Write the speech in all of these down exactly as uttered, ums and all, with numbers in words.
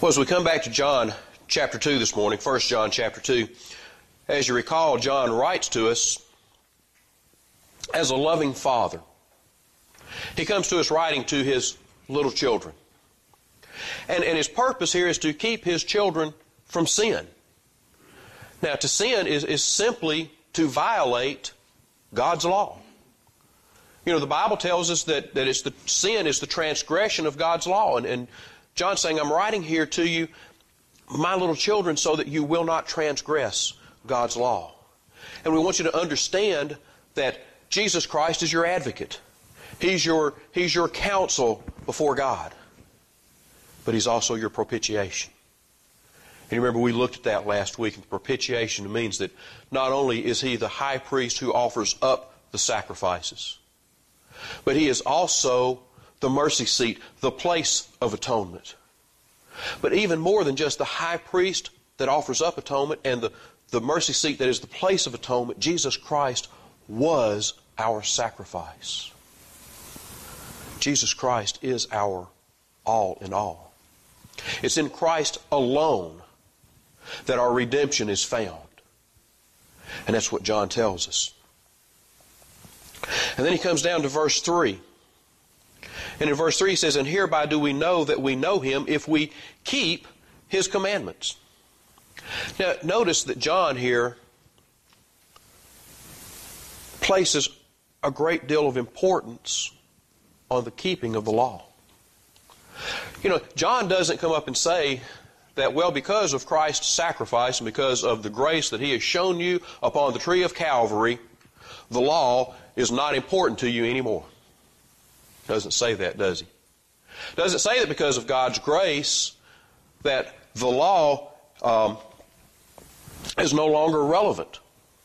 Well, as we come back to John chapter two this morning, First John chapter two, as you recall, John writes to us as a loving father. He comes to us writing to his little children. And, and his purpose here is to keep his children from sin. Now, to sin is, is simply to violate God's law. You know, the Bible tells us that, that it's the sin is the transgression of God's law. And, and John's saying, I'm writing here to you, my little children, so that you will not transgress God's law. And we want you to understand that Jesus Christ is your advocate. He's your, He's your counsel before God. But He's also your propitiation. And you remember we looked at that last week. And propitiation means that not only is He the high priest who offers up the sacrifices, but He is also the mercy seat, the place of atonement. But even more than just the high priest that offers up atonement and the, the mercy seat that is the place of atonement, Jesus Christ was our sacrifice. Jesus Christ is our all in all. It's in Christ alone that our redemption is found. And that's what John tells us. And then he comes down to verse three. And in verse three he says, and hereby do we know that we know Him if we keep His commandments. Now notice that John here places a great deal of importance on the keeping of the law. You know, John doesn't come up and say that, well, because of Christ's sacrifice and because of the grace that He has shown you upon the tree of Calvary, the law is not important to you anymore. Doesn't say that, does he? Doesn't say that because of God's grace that the law um, is no longer relevant.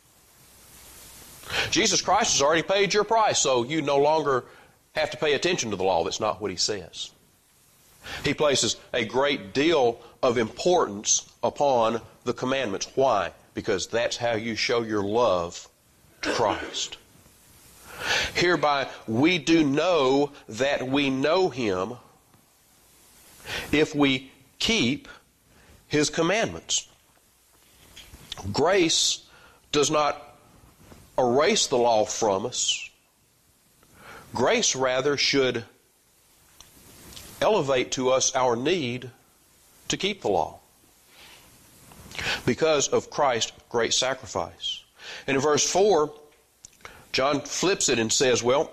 Jesus Christ has already paid your price, so you no longer have to pay attention to the law. That's not what He says. He places a great deal of importance upon the commandments. Why? Because that's how you show your love to Christ. Hereby we do know that we know Him if we keep His commandments. Grace does not erase the law from us. Grace rather should elevate to us our need to keep the law because of Christ's great sacrifice. And in verse four, John flips it and says, well,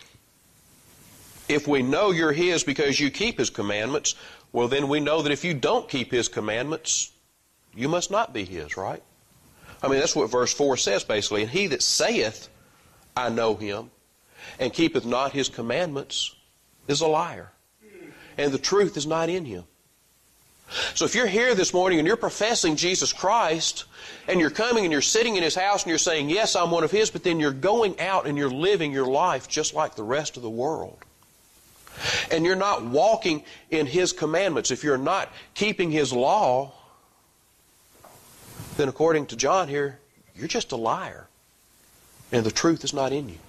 if we know you're His because you keep His commandments, well, then we know that if you don't keep His commandments, you must not be His, right? I mean, that's what verse four says basically. And he that saith, I know Him, and keepeth not His commandments, is a liar. And the truth is not in him. So if you're here this morning and you're professing Jesus Christ, and you're coming and you're sitting in His house and you're saying, yes, I'm one of His, but then you're going out and you're living your life just like the rest of the world, and you're not walking in His commandments, if you're not keeping His law, then according to John here, you're just a liar, and the truth is not in you.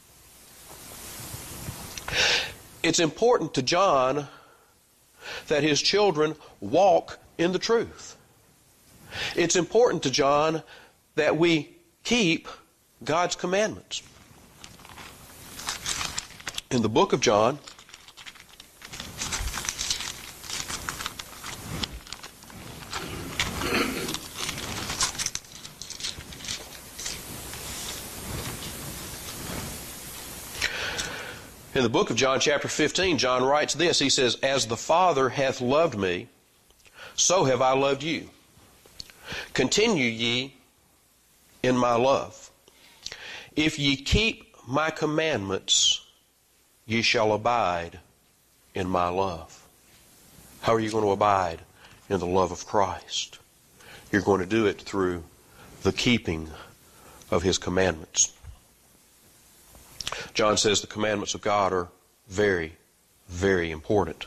It's important to John that his children walk in the truth. It's important to John that we keep God's commandments. In the book of John, In the book of John, chapter fifteen, John writes this. He says, as the Father hath loved me, so have I loved you. Continue ye in my love. If ye keep my commandments, ye shall abide in my love. How are you going to abide in the love of Christ? You're going to do it through the keeping of His commandments. John says the commandments of God are very, very important.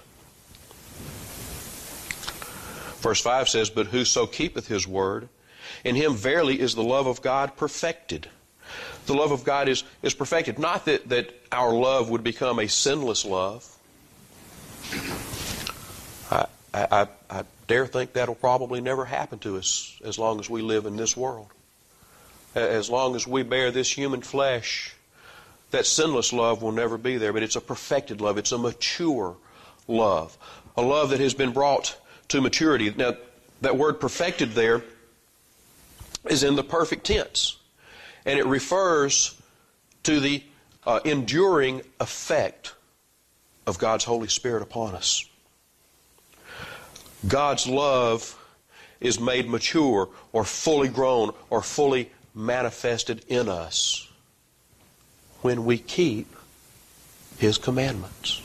Verse five says, but whoso keepeth His word, in him verily is the love of God perfected. The love of God is, is perfected. Not that, that our love would become a sinless love. I, I, I dare think that'll probably never happen to us as long as we live in this world. As long as we bear this human flesh, that sinless love will never be there. But it's a perfected love. It's a mature love. A love that has been brought to maturity. Now, that word perfected there is in the perfect tense. And it refers to the uh, enduring effect of God's Holy Spirit upon us. God's love is made mature or fully grown or fully manifested in us when we keep His commandments.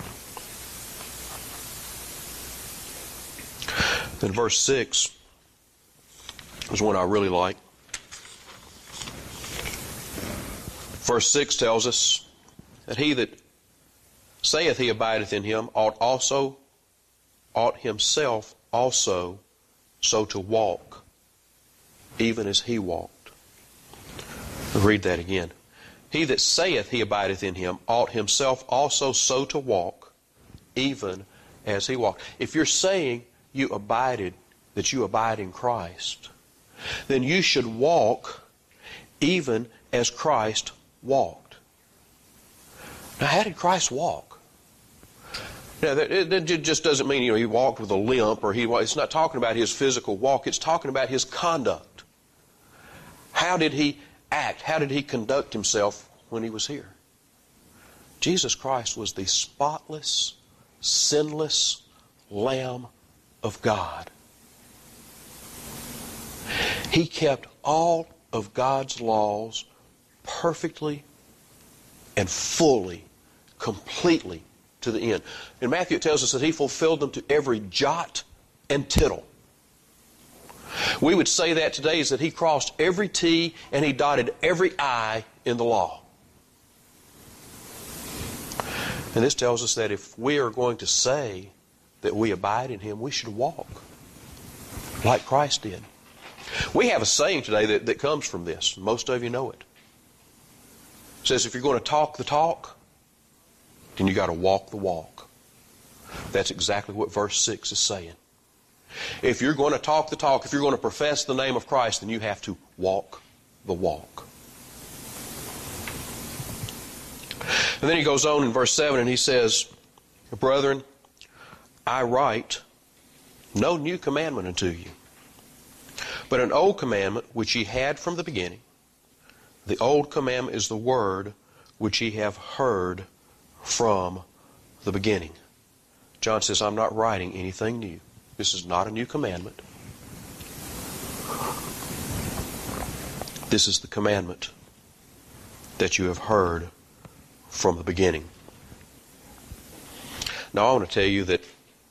Then verse six is one I really like. Verse six tells us that he that saith he abideth in him ought also ought himself also so to walk, even as he walked. I'll read that again. He that saith he abideth in him ought himself also so to walk, even as he walked. If you're saying you abided, that you abide in Christ, then you should walk even as Christ walked. Now, how did Christ walk? Now, that, that just doesn't mean, you know, he walked with a limp, or he. It's not talking about his physical walk. It's talking about his conduct. How did he act? How did he conduct himself when he was here? Jesus Christ was the spotless, sinless Lamb of God. He kept all of God's laws perfectly and fully, completely to the end. In Matthew it tells us that He fulfilled them to every jot and tittle. We would say that today is that He crossed every T and He dotted every I in the law. And this tells us that if we are going to say that we abide in Him, we should walk like Christ did. We have a saying today that, that comes from this. Most of you know it. It says if you're going to talk the talk, then you got to walk the walk. That's exactly what verse six is saying. If you're going to talk the talk, if you're going to profess the name of Christ, then you have to walk the walk. And then he goes on in verse seven and he says, Brethren, I write no new commandment unto you, but an old commandment which ye had from the beginning. The old commandment is the word which ye have heard from the beginning. John says, I'm not writing anything new. This is not a new commandment. This is the commandment that you have heard from the beginning. Now I want to tell you that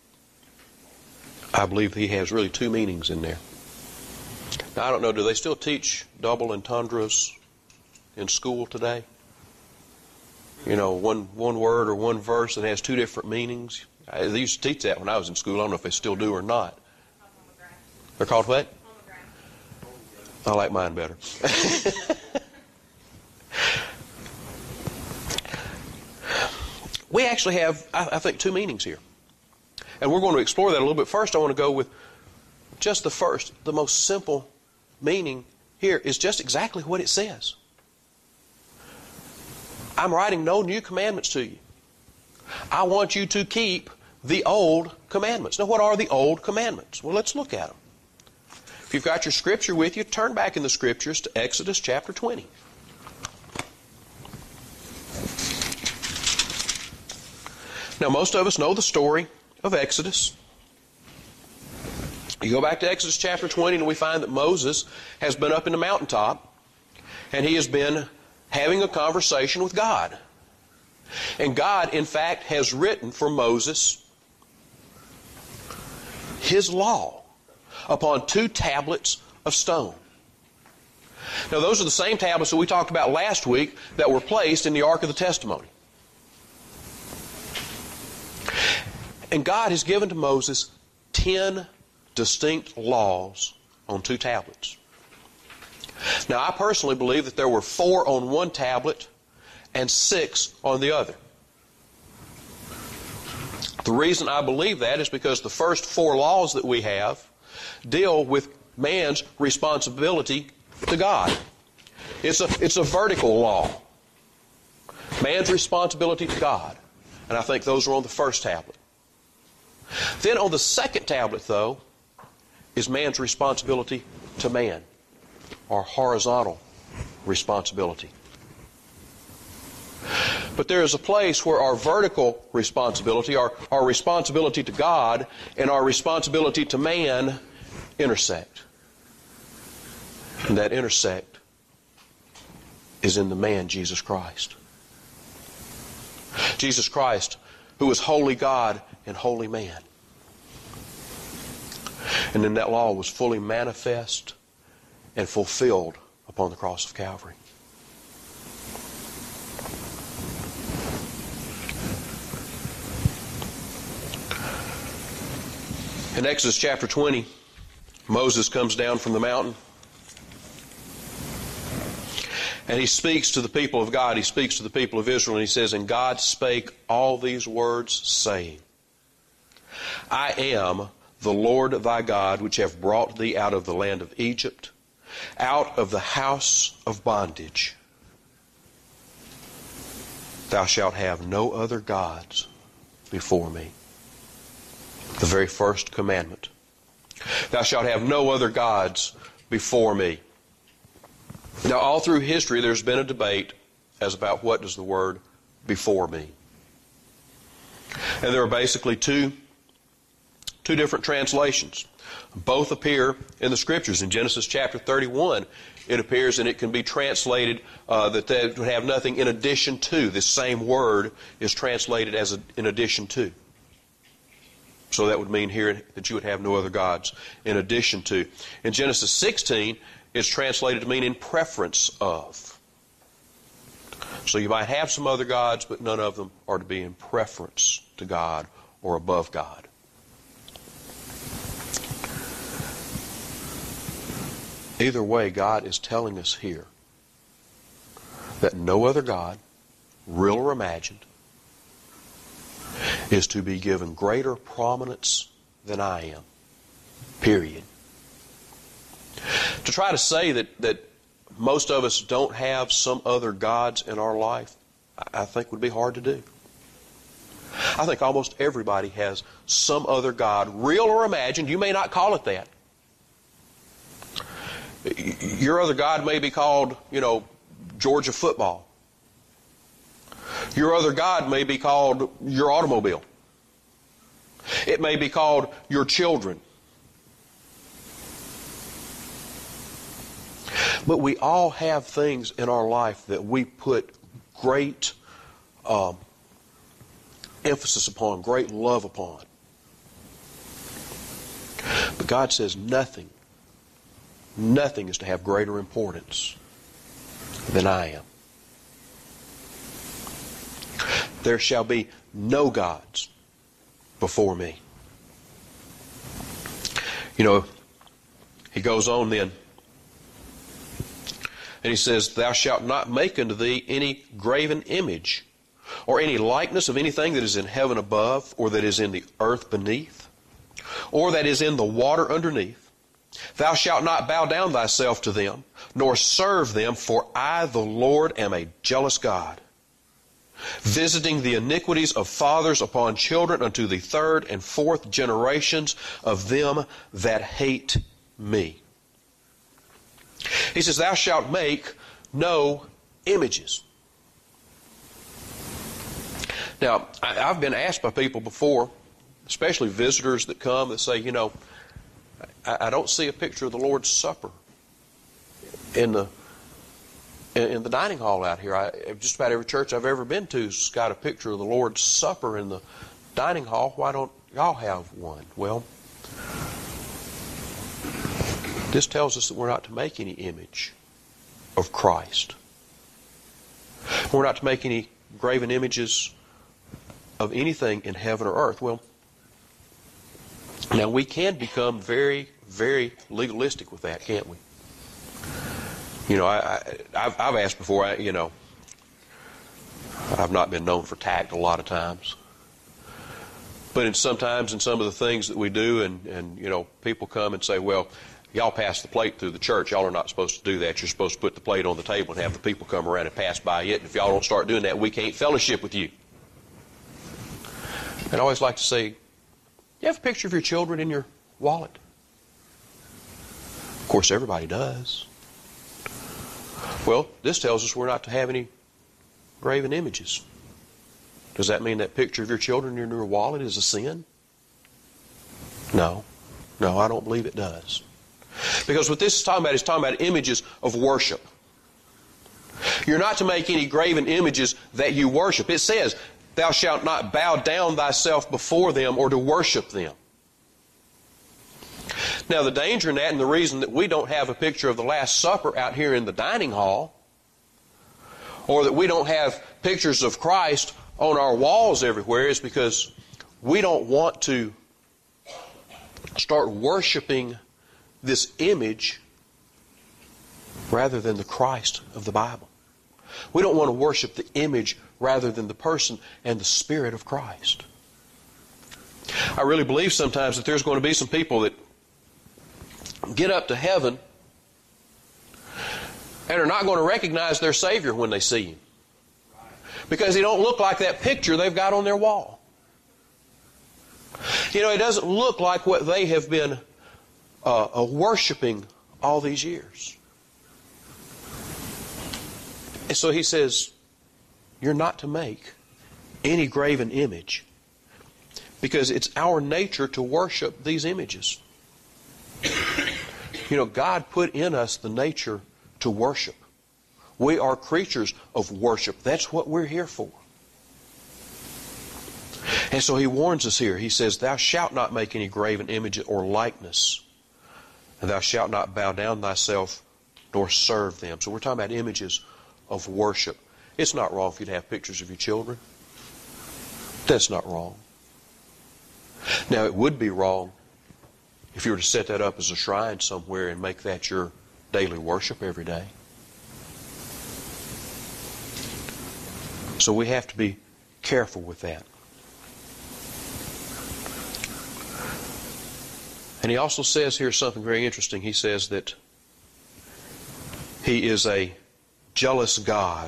I believe he has really two meanings in there. Now I don't know, do they still teach double entendres in school today? You know, one one word or one verse that has two different meanings. I, they used to teach that when I was in school. I don't know if they still do or not. They're called what? I like mine better. We actually have, I, I think, two meanings here. And we're going to explore that a little bit. First, I want to go with just the first, the most simple meaning here is just exactly what it says. I'm writing no new commandments to you. I want you to keep the old commandments. Now, what are the old commandments? Well, let's look at them. If you've got your scripture with you, turn back in the scriptures to Exodus chapter twenty. Now, most of us know the story of Exodus. You go back to Exodus chapter twenty and we find that Moses has been up in the mountaintop and he has been having a conversation with God. And God, in fact, has written for Moses His law upon two tablets of stone. Now, those are the same tablets that we talked about last week that were placed in the Ark of the Testimony. And God has given to Moses ten distinct laws on two tablets. Now, I personally believe that there were four on one tablet and six on the other. The reason I believe that is because the first four laws that we have deal with man's responsibility to God. It's a, it's a vertical law. Man's responsibility to God. And I think those are on the first tablet. Then on the second tablet, though, is man's responsibility to man, or horizontal responsibility. But there is a place where our vertical responsibility, our, our responsibility to God, and our responsibility to man intersect. And that intersect is in the man, Jesus Christ. Jesus Christ, who is holy God and holy man. And then that law was fully manifest and fulfilled upon the cross of Calvary. In Exodus chapter twenty, Moses comes down from the mountain and he speaks to the people of God. He speaks to the people of Israel and he says, "And God spake all these words, saying, I am the Lord thy God, which have brought thee out of the land of Egypt, out of the house of bondage. Thou shalt have no other gods before me." The very first commandment. Thou shalt have no other gods before me. Now, all through history, there's been a debate as about what does the word before mean. And there are basically two, two different translations. Both appear in the Scriptures. In Genesis chapter thirty-one, it appears and it can be translated uh, that they would have nothing in addition to. This same word is translated as a, in addition to. So that would mean here that you would have no other gods in addition to. In Genesis sixteen, it's translated to mean in preference of. So you might have some other gods, but none of them are to be in preference to God or above God. Either way, God is telling us here that no other God, real or imagined, is to be given greater prominence than I am. Period. To try to say that, that most of us don't have some other gods in our life, I think would be hard to do. I think almost everybody has some other God, real or imagined. You may not call it that. Your other God may be called, you know, Georgia football. Your other God may be called your automobile. It may be called your children. But we all have things in our life that we put great um, emphasis upon, great love upon. But God says nothing, nothing is to have greater importance than I am. There shall be no gods before me. You know, he goes on then, and he says, "Thou shalt not make unto thee any graven image, or any likeness of anything that is in heaven above, or that is in the earth beneath, or that is in the water underneath. Thou shalt not bow down thyself to them, nor serve them, for I, the Lord, am a jealous God, visiting the iniquities of fathers upon children unto the third and fourth generations of them that hate me." He says, "Thou shalt make no images." Now, I've been asked by people before, especially visitors that come, that say, you know, I don't see a picture of the Lord's Supper in the in the dining hall out here. I, just about every church I've ever been to has got a picture of the Lord's Supper in the dining hall. Why don't y'all have one? Well, this tells us that we're not to make any image of Christ. We're not to make any graven images of anything in heaven or earth. Well, now we can become very, very legalistic with that, can't we? You know, I, I, I've, I've asked before, I, you know, I've not been known for tact a lot of times. But in sometimes in some of the things that we do, and, and you know, people come and say, well, y'all pass the plate through the church. Y'all are not supposed to do that. You're supposed to put the plate on the table and have the people come around and pass by it. And if y'all don't start doing that, we can't fellowship with you. And I always like to say, you have a picture of your children in your wallet? Of course, everybody does. Well, this tells us we're not to have any graven images. Does that mean that picture of your children in your wallet is a sin? No. No, I don't believe it does. Because what this is talking about is talking about images of worship. You're not to make any graven images that you worship. It says, thou shalt not bow down thyself before them or to worship them. Now, the danger in that, and the reason that we don't have a picture of the Last Supper out here in the dining hall, or that we don't have pictures of Christ on our walls everywhere, is because we don't want to start worshiping this image rather than the Christ of the Bible. We don't want to worship the image rather than the person and the Spirit of Christ. I really believe sometimes that there's going to be some people that get up to heaven and are not going to recognize their Savior when they see Him, because He don't look like that picture they've got on their wall. You know, it doesn't look like what they have been uh, uh, worshiping all these years. And so He says, you're not to make any graven image, because it's our nature to worship these images. You know, God put in us the nature to worship. We are creatures of worship. That's what we're here for. And so He warns us here. He says, thou shalt not make any graven image or likeness, and thou shalt not bow down thyself nor serve them. So we're talking about images of worship. It's not wrong for you to have pictures of your children. That's not wrong. Now, it would be wrong if you were to set that up as a shrine somewhere and make that your daily worship every day. So we have to be careful with that. And He also says here something very interesting. He says that He is a jealous God,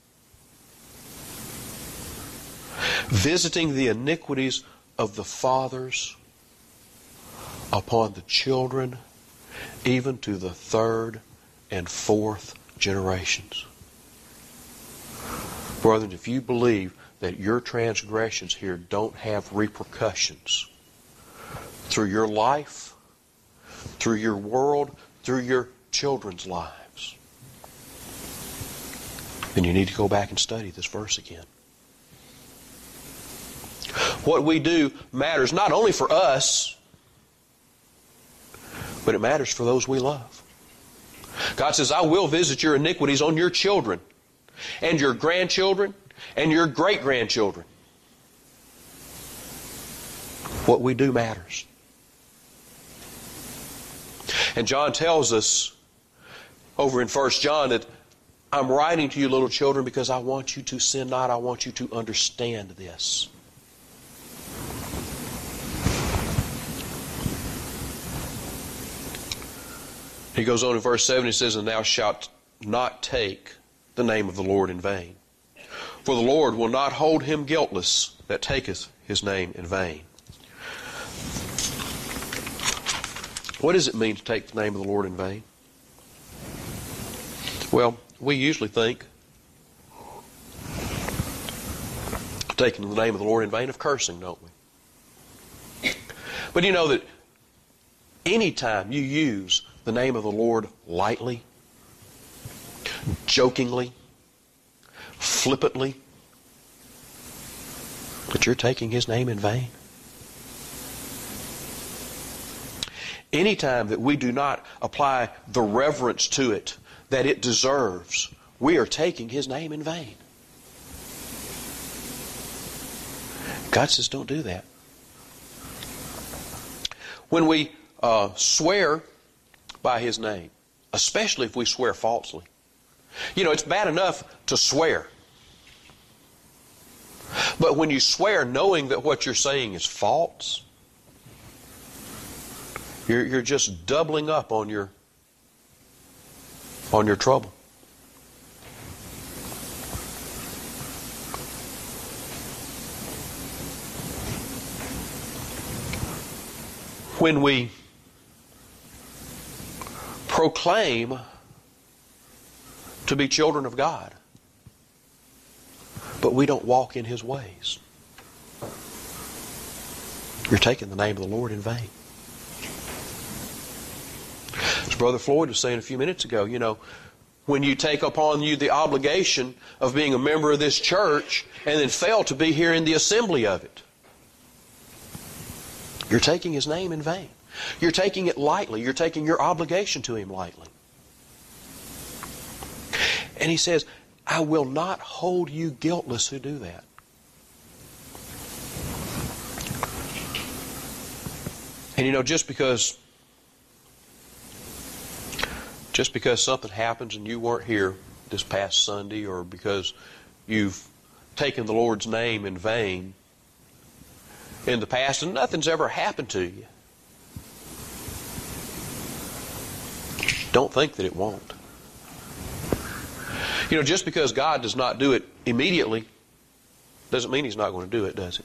visiting the iniquities of the fathers upon the children, even to the third and fourth generations. Brethren, if you believe that your transgressions here don't have repercussions through your life, through your world, through your children's lives, then you need to go back and study this verse again. What we do matters not only for us, but it matters for those we love. God says, I will visit your iniquities on your children and your grandchildren and your great-grandchildren. What we do matters. And John tells us over in First John that I'm writing to you, little children, because I want you to sin not. I want you to understand this. He goes on in verse seven, he says, and thou shalt not take the name of the Lord in vain. For the Lord will not hold him guiltless that taketh His name in vain. What does it mean to take the name of the Lord in vain? Well, we usually think taking the name of the Lord in vain of cursing, don't we? But you know that anytime you use the name of the Lord lightly, jokingly, flippantly, that you're taking His name in vain. Anytime that we do not apply the reverence to it that it deserves, we are taking His name in vain. God says don't do that. When we uh, swear by His name, especially if we swear falsely. You know, it's bad enough to swear. But when you swear knowing that what you're saying is false, you're, you're just doubling up on your, on your trouble. When we proclaim to be children of God, but we don't walk in His ways, you're taking the name of the Lord in vain. As Brother Floyd was saying a few minutes ago, you know, when you take upon you the obligation of being a member of this church and then fail to be here in the assembly of it, you're taking His name in vain. You're taking it lightly. You're taking your obligation to Him lightly. And He says, I will not hold you guiltless who do that. And you know, just because just because something happens and you weren't here this past Sunday, or because you've taken the Lord's name in vain in the past and nothing's ever happened to you, don't think that it won't. You know, just because God does not do it immediately doesn't mean He's not going to do it, does it?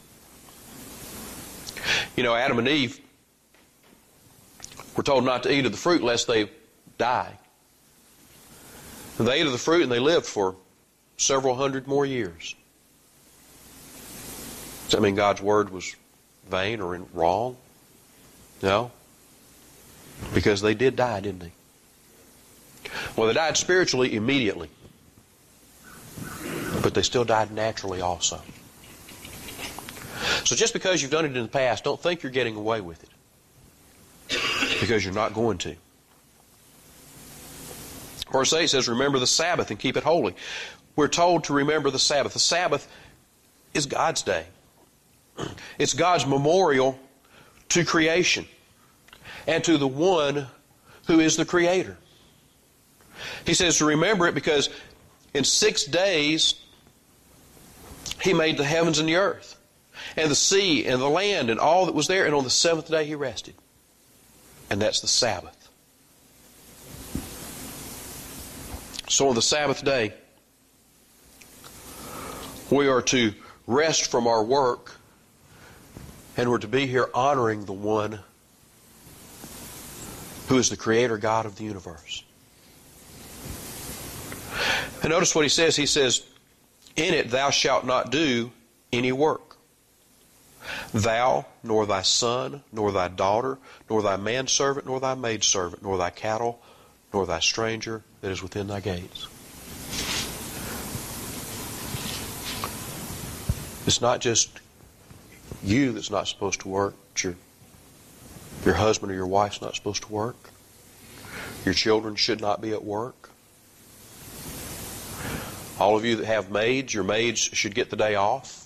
You know, Adam and Eve were told not to eat of the fruit lest they die. And they ate of the fruit and they lived for several hundred more years. Does that mean God's Word was vain or wrong? No. Because they did die, didn't they? Well, they died spiritually immediately. But they still died naturally also. So just because you've done it in the past, don't think you're getting away with it. Because you're not going to. Verse eight says, remember the Sabbath and keep it holy. We're told to remember the Sabbath. The Sabbath is God's day. It's God's memorial to creation and to the one who is the Creator. He says to remember it because in six days He made the heavens and the earth and the sea and the land and all that was there, and on the seventh day He rested. And that's the Sabbath. So on the Sabbath day, we are to rest from our work, and we're to be here honoring the one who is the Creator God of the universe. And notice what He says. He says, in it thou shalt not do any work. Thou, nor thy son, nor thy daughter, nor thy manservant, nor thy maidservant, nor thy cattle, nor thy stranger that is within thy gates. It's not just you that's not supposed to work. It's your, your husband or your wife's not supposed to work. Your children should not be at work. All of you that have maids, your maids should get the day off.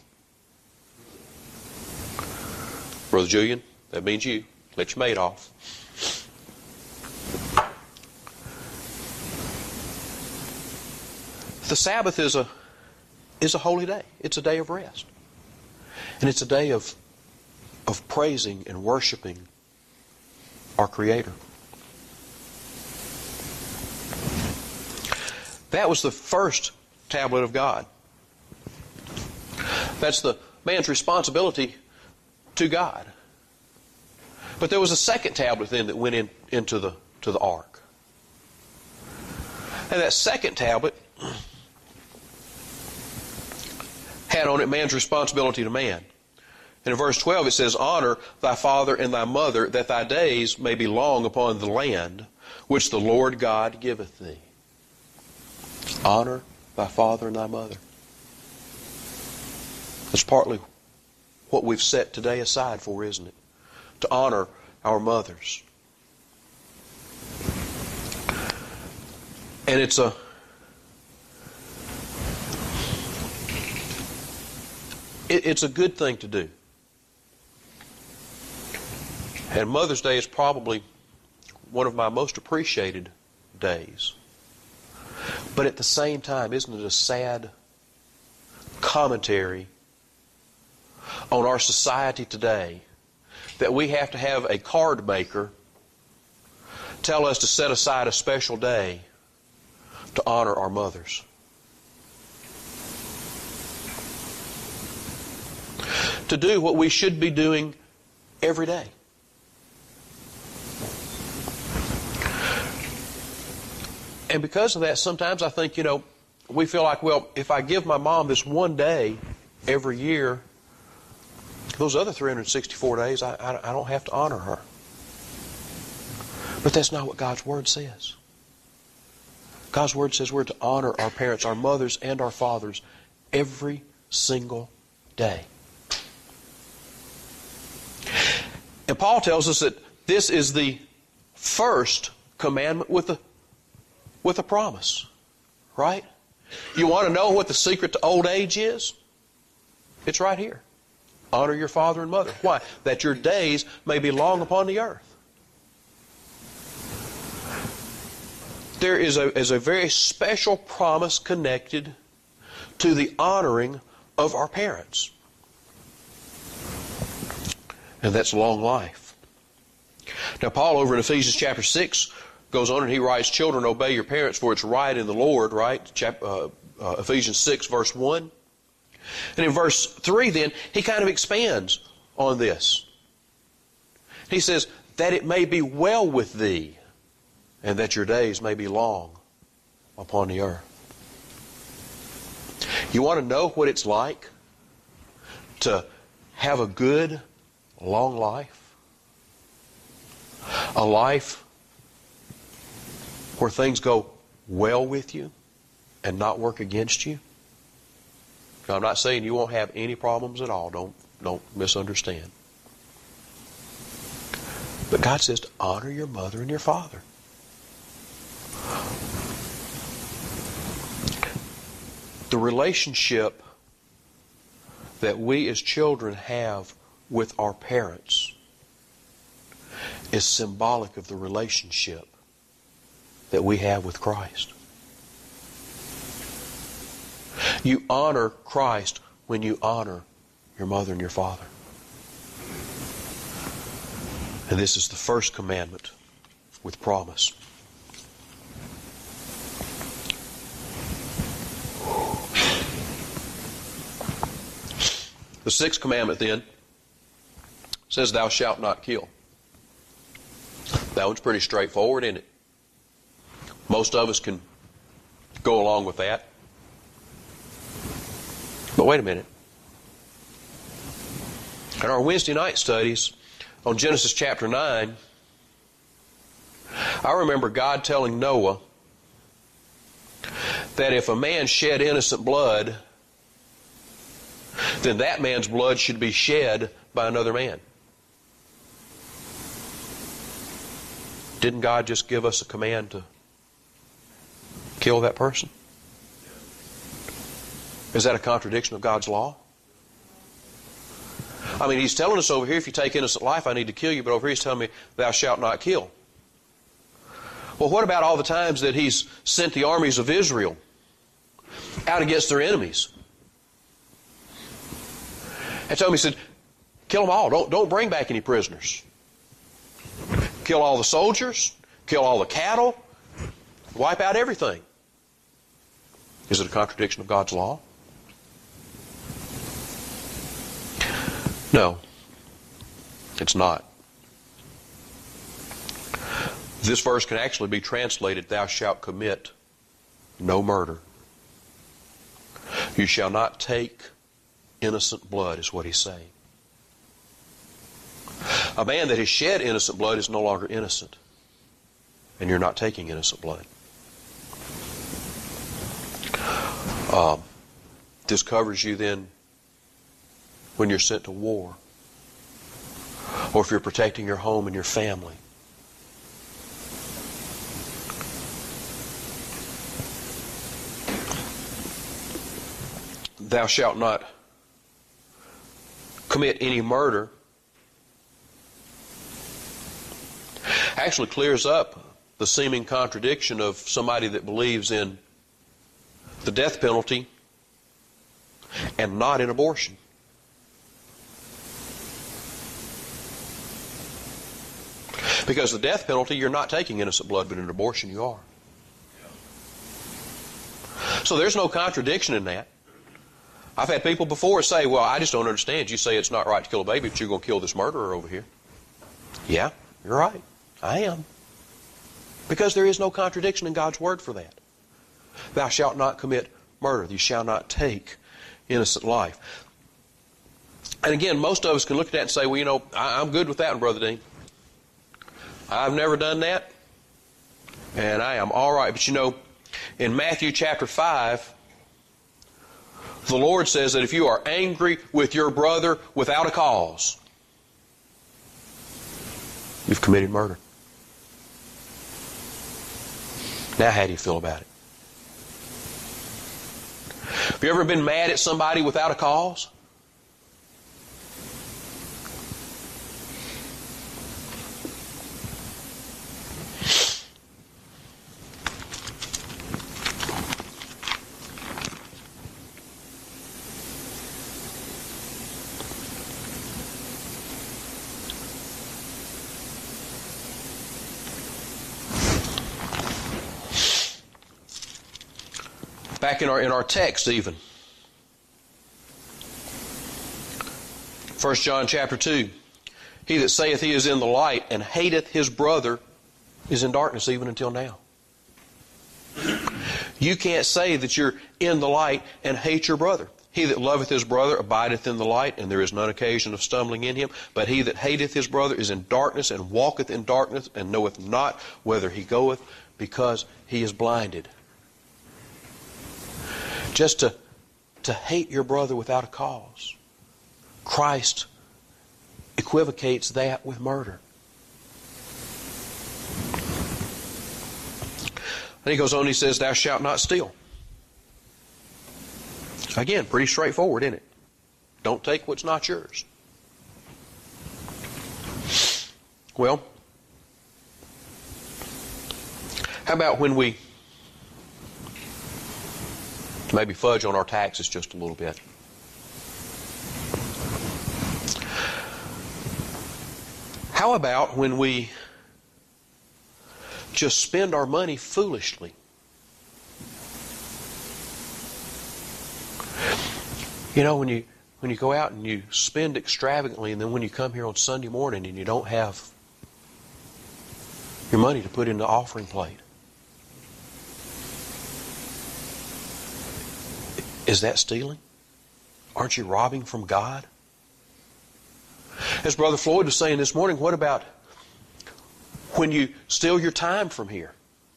Brother Julian, that means you. Let your maid off. The Sabbath is a is a holy day. It's a day of rest. And it's a day of of praising and worshiping our Creator. That was the first tablet of God. That's the man's responsibility to God. But there was a second tablet then that went in, into the to the ark. And that second tablet had on it man's responsibility to man. And in verse twelve it says, honor thy father and thy mother, that thy days may be long upon the land which the Lord God giveth thee. Honor thy father and thy mother. That's partly what we've set today aside for, isn't it? To honor our mothers. And it's a it, it's a good thing to do. And Mother's Day is probably one of my most appreciated days. But at the same time, isn't it a sad commentary on our society today that we have to have a card maker tell us to set aside a special day to honor our mothers. To do what we should be doing every day. And because of that, sometimes I think, you know, we feel like, well, if I give my mom this one day every year, those other three hundred sixty-four days, I, I, I don't have to honor her. But that's not what God's Word says. God's Word says we're to honor our parents, our mothers, and our fathers every single day. And Paul tells us that this is the first commandment with a, with a promise. Right? You want to know what the secret to old age is? It's right here. Honor your father and mother. Why? That your days may be long upon the earth. There is a, is a very special promise connected to the honoring of our parents. And that's long life. Now, Paul over in Ephesians chapter six goes on and he writes, children, obey your parents, for it's right in the Lord, right? Chap, uh, uh, Ephesians six, verse one. And in verse three, then, he kind of expands on this. He says, that it may be well with thee, and that your days may be long upon the earth. You want to know what it's like to have a good, long life? A life where things go well with you and not work against you? Now, I'm not saying you won't have any problems at all. Don't, don't misunderstand. But God says to honor your mother and your father. The relationship that we as children have with our parents is symbolic of the relationship that we have with Christ. You honor Christ when you honor your mother and your father. And this is the first commandment with promise. The sixth commandment then says, thou shalt not kill. That one's pretty straightforward, isn't it? Most of us can go along with that. But wait a minute. In our Wednesday night studies on Genesis chapter nine, I remember God telling Noah that if a man shed innocent blood, then that man's blood should be shed by another man. Didn't God just give us a command to kill that person? Is that a contradiction of God's law? I mean, He's telling us over here, if you take innocent life, I need to kill you. But over here He's telling me, thou shalt not kill. Well, what about all the times that He's sent the armies of Israel out against their enemies? And told me, He said, kill them all. Don't, don't bring back any prisoners. Kill all the soldiers. Kill all the cattle. Wipe out everything. Is it a contradiction of God's law? No, it's not. This verse can actually be translated, thou shalt commit no murder. You shall not take innocent blood, is what he's saying. A man that has shed innocent blood is no longer innocent. And you're not taking innocent blood. Um, this covers you then when you're sent to war, or if you're protecting your home and your family. Thou shalt not commit any murder actually clears up the seeming contradiction of somebody that believes in the death penalty and not in abortion. Because the death penalty, you're not taking innocent blood, but in an abortion you are. So there's no contradiction in that. I've had people before say, well, I just don't understand. You say it's not right to kill a baby, but you're going to kill this murderer over here. Yeah, you're right. I am. Because there is no contradiction in God's Word for that. Thou shalt not commit murder. You shall not take innocent life. And again, most of us can look at that and say, well, you know, I, I'm good with that one, Brother Dean. I've never done that, and I am all right. But you know, in Matthew chapter five, the Lord says that if you are angry with your brother without a cause, you've committed murder. Now how do you feel about it? Have you ever been mad at somebody without a cause? Back in our in our text even. First John chapter two. He that saith he is in the light and hateth his brother is in darkness even until now. You can't say that you're in the light and hate your brother. He that loveth his brother abideth in the light, and there is none occasion of stumbling in him. But he that hateth his brother is in darkness, and walketh in darkness, and knoweth not whither he goeth, because he is blinded. Just to, to hate your brother without a cause. Christ equivocates that with murder. And he goes on, he says, thou shalt not steal. Again, pretty straightforward, isn't it? Don't take what's not yours. Well, how about when we maybe fudge on our taxes just a little bit? How about when we just spend our money foolishly? You know, when you when you go out and you spend extravagantly, and then when you come here on Sunday morning and you don't have your money to put in the offering plate. Is that stealing? Aren't you robbing from God? As Brother Floyd was saying this morning, what about when you steal your time from here?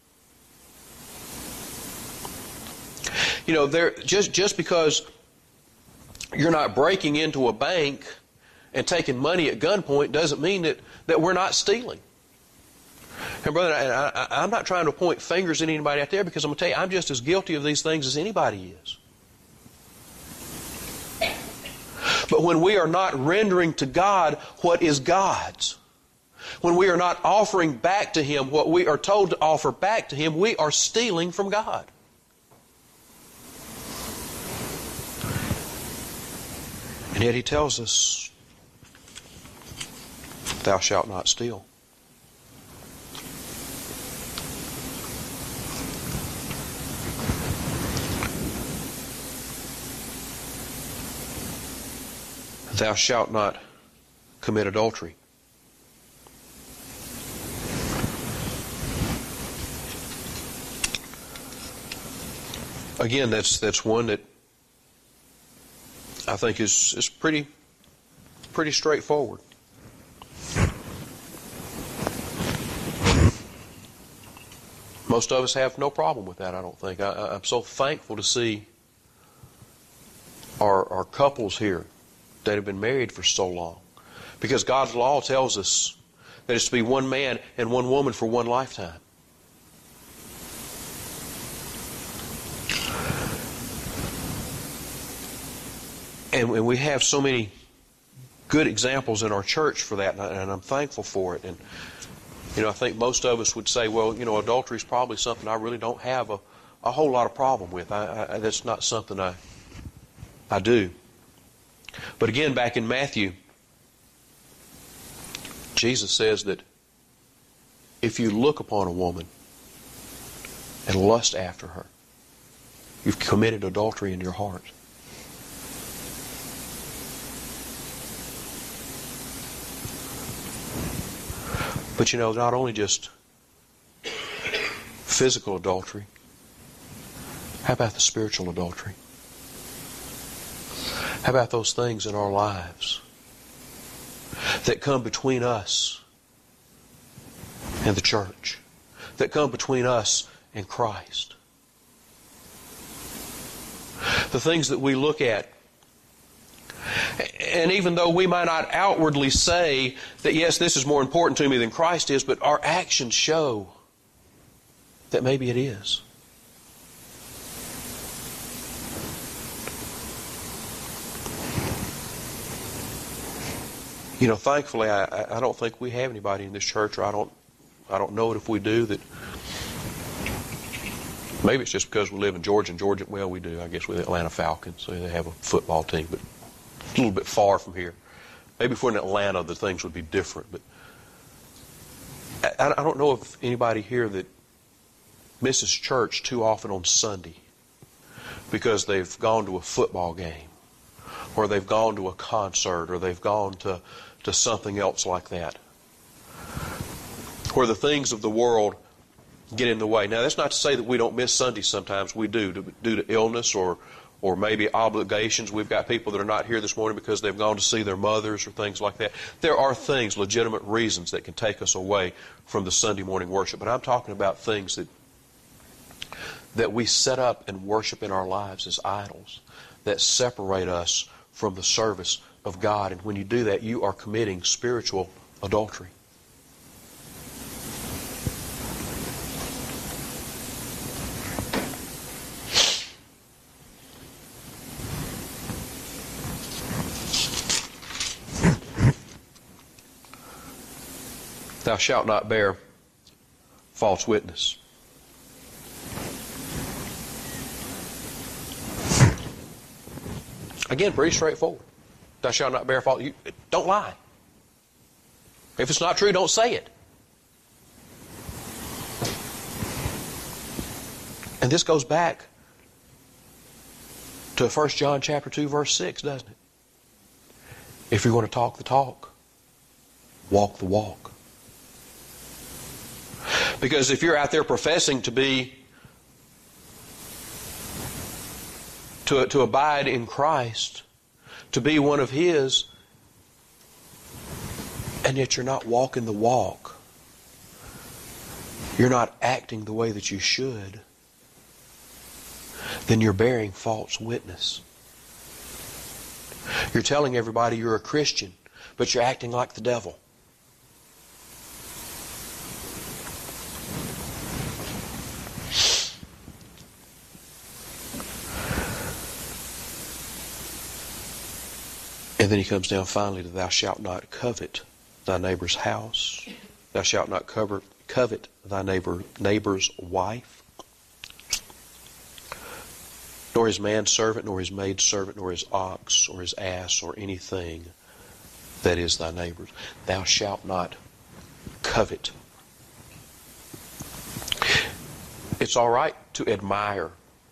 You know, there just just because you're not breaking into a bank and taking money at gunpoint doesn't mean that, that we're not stealing. And brother, I, I, I'm not trying to point fingers at anybody out there, because I'm going to tell you, I'm just as guilty of these things as anybody is. But when we are not rendering to God what is God's, when we are not offering back to Him what we are told to offer back to Him, we are stealing from God. And yet He tells us, thou shalt not steal. Thou shalt not commit adultery. Again, that's that's one that I think is is pretty pretty straightforward. Most of us have no problem with that, I don't think. I, I'm so thankful to see our our couples here that have been married for so long. Because God's law tells us that it's to be one man and one woman for one lifetime. And we have so many good examples in our church for that, and I'm thankful for it. And, you know, I think most of us would say, well, you know, adultery is probably something I really don't have a, a whole lot of problem with. I, I, that's not something I, I do. But again, back in Matthew, Jesus says that if you look upon a woman and lust after her, you've committed adultery in your heart. But you know, not only just physical adultery, how about the spiritual adultery? How about those things in our lives that come between us and the church, that come between us and Christ? The things that we look at, and even though we might not outwardly say that, yes, this is more important to me than Christ is, but our actions show that maybe it is. You know, thankfully, I, I don't think we have anybody in this church, or I don't, I don't know it if we do, that maybe it's just because we live in Georgia, and Georgia, well, we do. I guess we're the Atlanta Falcons, so they have a football team, but a little bit far from here. Maybe if we're in Atlanta, the things would be different. But I, I don't know if anybody here that misses church too often on Sunday because they've gone to a football game, or they've gone to a concert, or they've gone to, to something else like that, where the things of the world get in the way. Now, that's not to say that we don't miss Sundays sometimes. We do, due to illness or or maybe obligations. We've got people that are not here this morning because they've gone to see their mothers or things like that. There are things, legitimate reasons, that can take us away from the Sunday morning worship. But I'm talking about things that that we set up and worship in our lives as idols that separate us from the service of God. And when you do that, you are committing spiritual adultery. Thou shalt not bear false witness. Again, pretty straightforward. Thou shalt not bear false. You, don't lie. If it's not true, don't say it. And this goes back to First John chapter two, verse six, doesn't it? If you're going to talk the talk, walk the walk. Because if you're out there professing to be, to, to abide in Christ, to be one of His, and yet you're not walking the walk, you're not acting the way that you should, then you're bearing false witness. You're telling everybody you're a Christian, but you're acting like the devil. And then he comes down finally to thou shalt not covet thy neighbor's house. Thou shalt not cover, covet thy neighbor neighbor's wife, nor his manservant, nor his maidservant, nor his ox, or his ass, or anything that is thy neighbor's. Thou shalt not covet. It's all right to admire,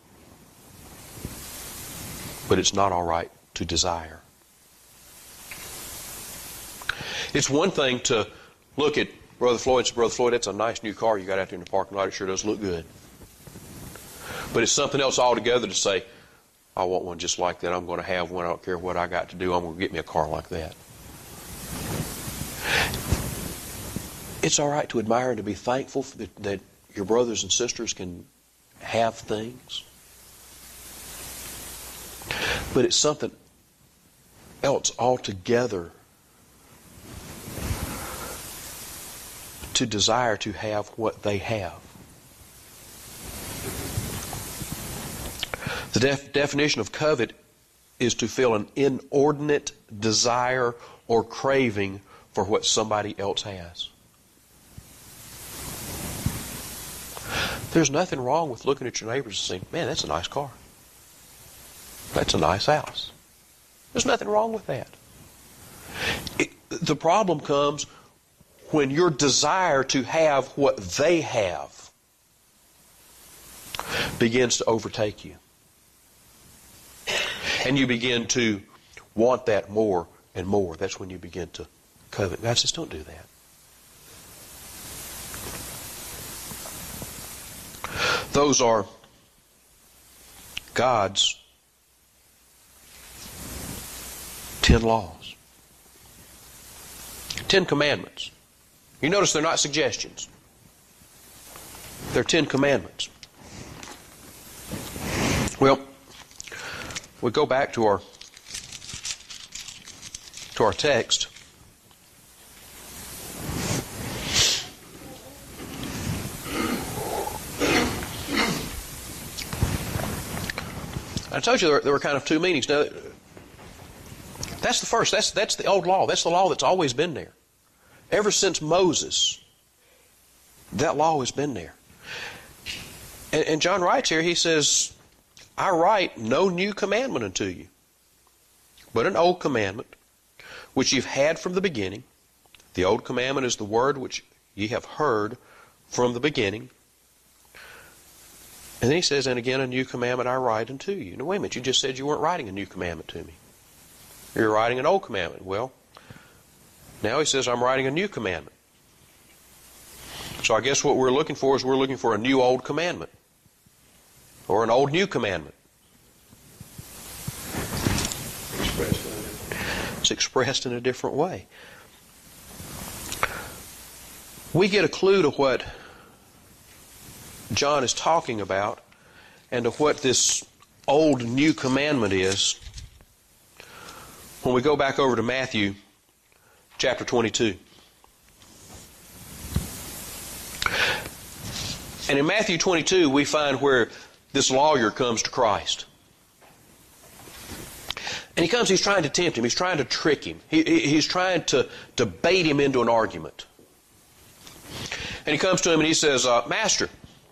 but it's not all right to desire. It's one thing to look at Brother Floyd and say, Brother Floyd, that's a nice new car you got out there in the parking lot. It sure does look good. But it's something else altogether to say, I want one just like that. I'm going to have one. I don't care what I got to do. I'm going to get me a car like that. It's all right to admire and to be thankful for that, that your brothers and sisters can have things. But it's something else altogether to desire to have what they have. The def- definition of covet is to feel an inordinate desire or craving for what somebody else has. There's nothing wrong with looking at your neighbors and saying, man, that's a nice car. That's a nice house. There's nothing wrong with that. It, the problem comes when your desire to have what they have begins to overtake you. And you begin to want that more and more. That's when you begin to covet. God says, don't do that. Those are God's ten laws. Ten commandments. You notice they're not suggestions. They're ten commandments. Well, we go back to our to our text. I told you there, there were kind of two meanings. Now, that's the first. That's that's the old law. That's the law that's always been there. Ever since Moses, that law has been there. And, and John writes here, he says, I write no new commandment unto you, but an old commandment, which you've had from the beginning. The old commandment is the word which ye have heard from the beginning. And then he says, and again a new commandment I write unto you. Now wait a minute, you just said you weren't writing a new commandment to me. You're writing an old commandment. Well, now he says, I'm writing a new commandment. So I guess what we're looking for is we're looking for a new old commandment. Or an old new commandment. It's expressed in a different way. We get a clue to what John is talking about and to what this old new commandment is when we go back over to Matthew chapter twenty-two. And in Matthew twenty-two we find where this lawyer comes to Christ. And he comes, he's trying to tempt him, he's trying to trick him, he, he's trying to, to bait him into an argument. And he comes to him and he says, uh, Master,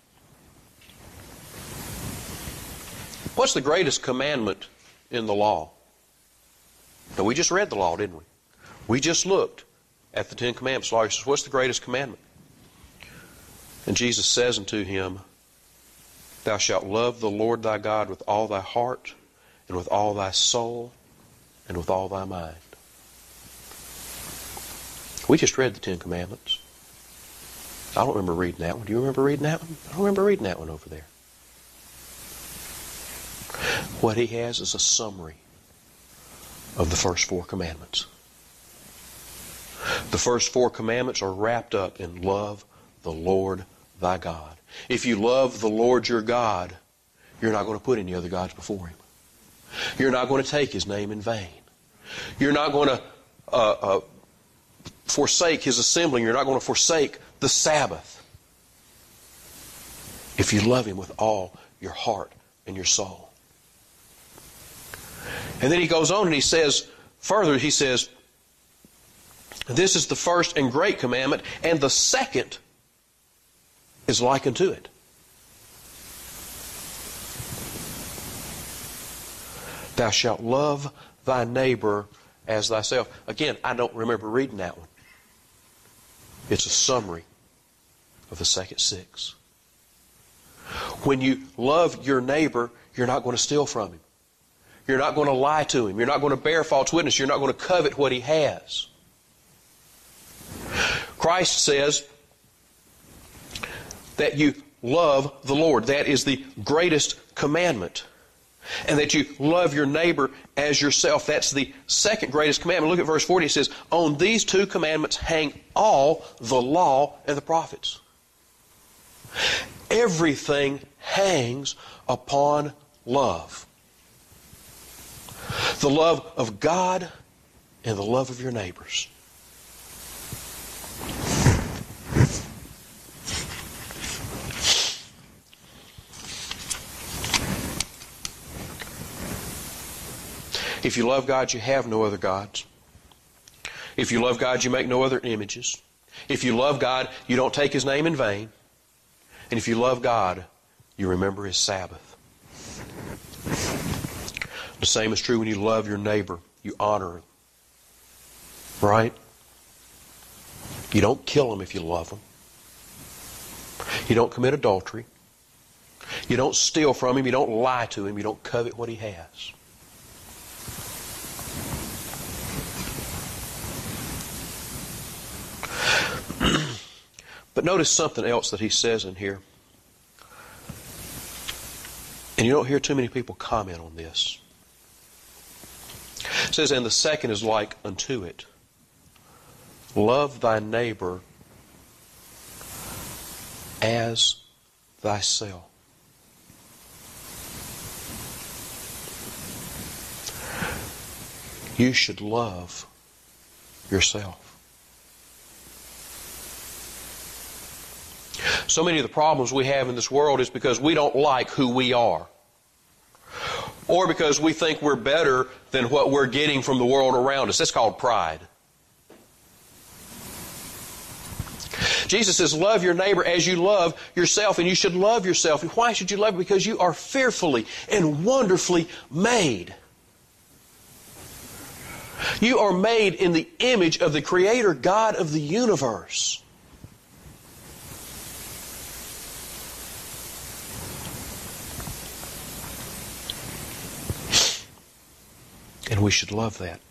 what's the greatest commandment in the law? Now, we just read the law, didn't we? We just looked at the Ten Commandments. The lawyer says, what's the greatest commandment? And Jesus says unto him, Thou shalt love the Lord thy God with all thy heart, and with all thy soul, and with all thy mind. We just read the Ten Commandments. I don't remember reading that one. Do you remember reading that one? I don't remember reading that one over there. What he has is a summary of the first four commandments. The first four commandments are wrapped up in love the Lord thy God. If you love the Lord your God, you're not going to put any other gods before Him. You're not going to take His name in vain. You're not going to uh, uh, forsake His assembling. You're not going to forsake the Sabbath. If you love Him with all your heart and your soul. And then he goes on and he says, further, he says, this is the first and great commandment, and the second is like unto it. Thou shalt love thy neighbor as thyself. Again, I don't remember reading that one. It's a summary of the second six. When you love your neighbor, you're not going to steal from him. You're not going to lie to him. You're not going to bear false witness. You're not going to covet what he has. Christ says that you love the Lord. That is the greatest commandment. And that you love your neighbor as yourself. That's the second greatest commandment. Look at verse forty. It says, on these two commandments hang all the law and the prophets. Everything hangs upon love. The love of God and the love of your neighbors. If you love God, you have no other gods. If you love God, you make no other images. If you love God, you don't take His name in vain. And if you love God, you remember His Sabbath. The same is true when you love your neighbor. You honor him. Right? You don't kill them if you love them. You don't commit adultery. You don't steal from him. You don't lie to him. You don't covet what he has. But notice something else that he says in here. And you don't hear too many people comment on this. It says, and the second is like unto it. Love thy neighbor as thyself. You should love yourself. So many of the problems we have in this world is because we don't like who we are. Or because we think we're better than what we're getting from the world around us. That's called pride. Jesus says, love your neighbor as you love yourself, and you should love yourself. And why should you love? Because you are fearfully and wonderfully made. You are made in the image of the Creator God of the universe. And we should love that.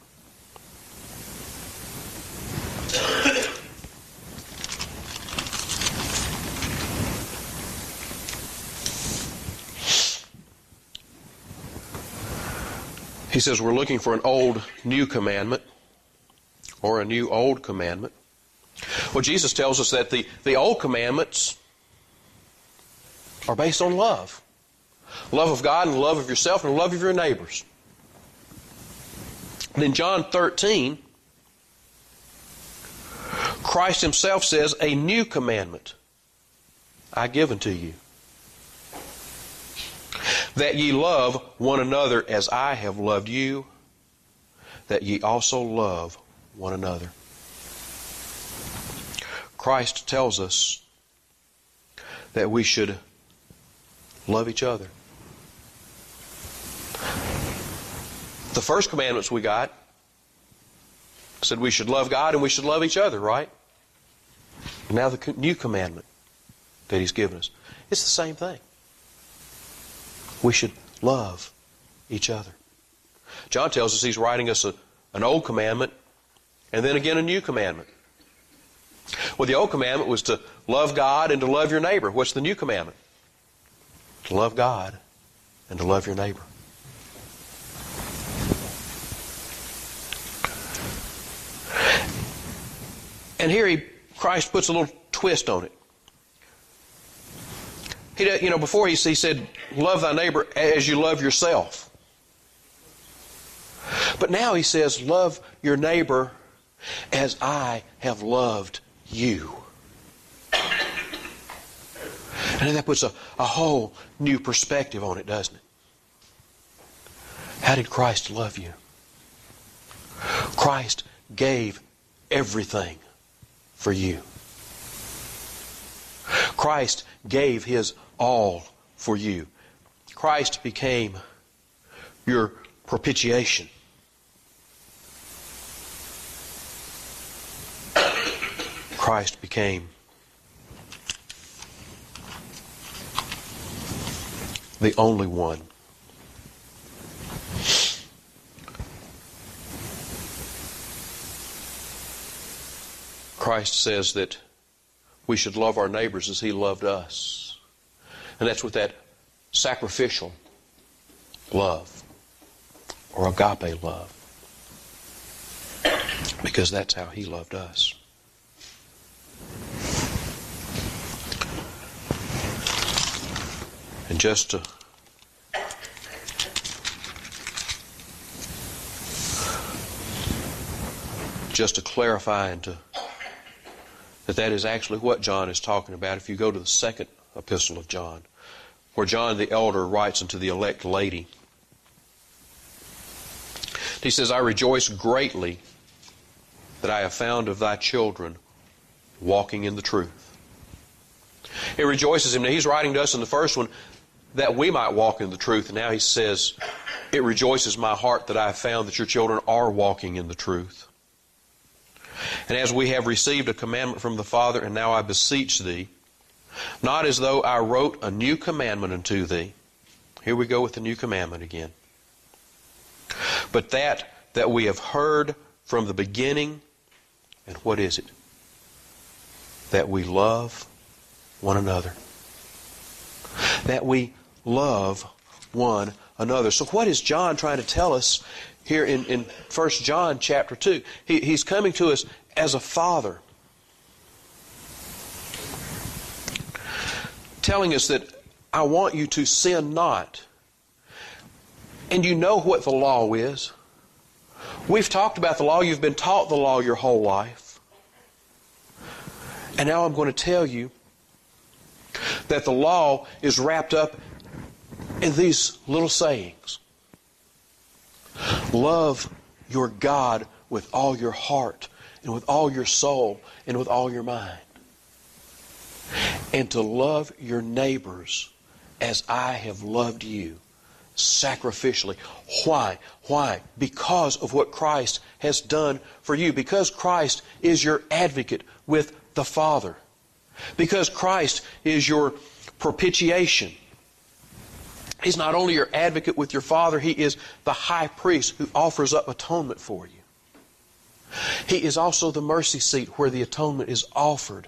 He says we're looking for an old new commandment or a new old commandment. Well, Jesus tells us that the, the old commandments are based on love. Love of God and love of yourself and love of your neighbors. And in John thirteen, Christ himself says, a new commandment I give unto you, that ye love one another as I have loved you, that ye also love one another. Christ tells us that we should love each other. The first commandments we got said we should love God and we should love each other, right? And now the new commandment that He's given us, it's the same thing. We should love each other. John tells us he's writing us a, an old commandment and then again a new commandment. Well, the old commandment was to love God and to love your neighbor. What's the new commandment? To love God and to love your neighbor. And here he, Christ puts a little twist on it. He, you know, before he, he said, love thy neighbor as you love yourself. But now he says, love your neighbor as I have loved you. And that puts a, a whole new perspective on it, doesn't it? How did Christ love you? Christ gave everything for you. Christ gave His all for you. Christ became your propitiation. Christ became the only one. Christ says that we should love our neighbors as He loved us. And that's with that sacrificial love or agape love. Because that's how He loved us. And just to just to clarify and to that that is actually what John is talking about. If you go to the second epistle of John, where John the elder writes unto the elect lady, he says, I rejoice greatly that I have found of thy children walking in the truth. It rejoices him. Now he's writing to us in the first one that we might walk in the truth. And now he says, it rejoices my heart that I have found that your children are walking in the truth. And as we have received a commandment from the Father, and now I beseech thee, not as though I wrote a new commandment unto thee. Here we go with the new commandment again. But that that we have heard from the beginning, and what is it? That we love one another. That we love one another. So what is John trying to tell us here in, in First John chapter two? He, he's coming to us as a father, telling us that I want you to sin not. And you know what the law is. We've talked about the law. You've been taught the law your whole life. And now I'm going to tell you that the law is wrapped up in these little sayings. Love your God with all your heart and with all your soul and with all your mind. And to love your neighbors as I have loved you, sacrificially. Why? Why? Because of what Christ has done for you. Because Christ is your advocate with the Father. Because Christ is your propitiation. He's not only your advocate with your Father, He is the high priest who offers up atonement for you. He is also the mercy seat where the atonement is offered.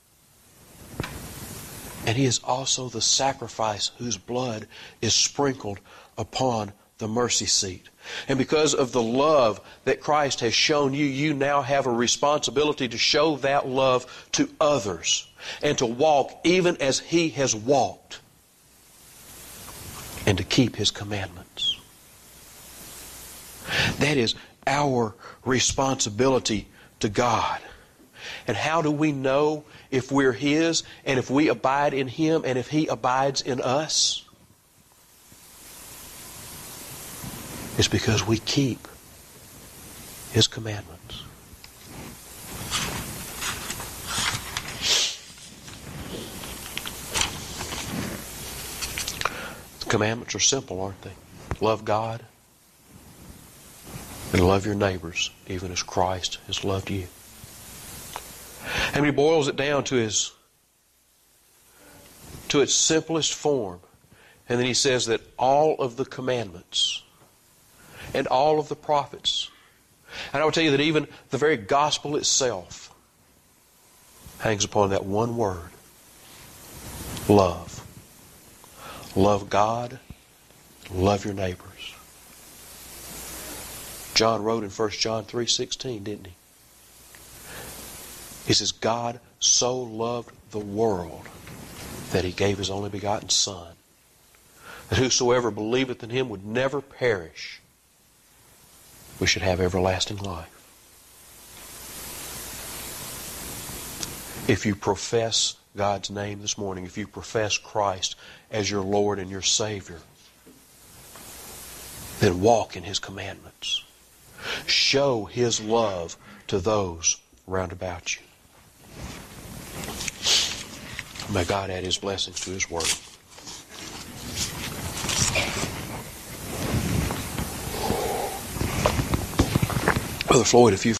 And He is also the sacrifice whose blood is sprinkled upon the mercy seat. And because of the love that Christ has shown you, you now have a responsibility to show that love to others and to walk even as He has walked and to keep His commandments. That is our responsibility to God. And how do we know if we're His and if we abide in Him and if He abides in us? It's because we keep His commandments. The commandments are simple, aren't they? Love God and love your neighbors even as Christ has loved you. And He boils it down to his to its simplest form. And then He says that all of the commandments and all of the prophets, and I will tell you that even the very gospel itself hangs upon that one word: love. Love God, love your neighbors. John wrote in First John three sixteen, didn't he? He says, God so loved the world that He gave His only begotten Son, that whosoever believeth in Him would never perish, we should have everlasting life. If you profess God's name this morning, if you profess Christ as your Lord and your Savior, then walk in His commandments. Show His love to those round about you. May God add His blessings to His Word. Brother Floyd, if you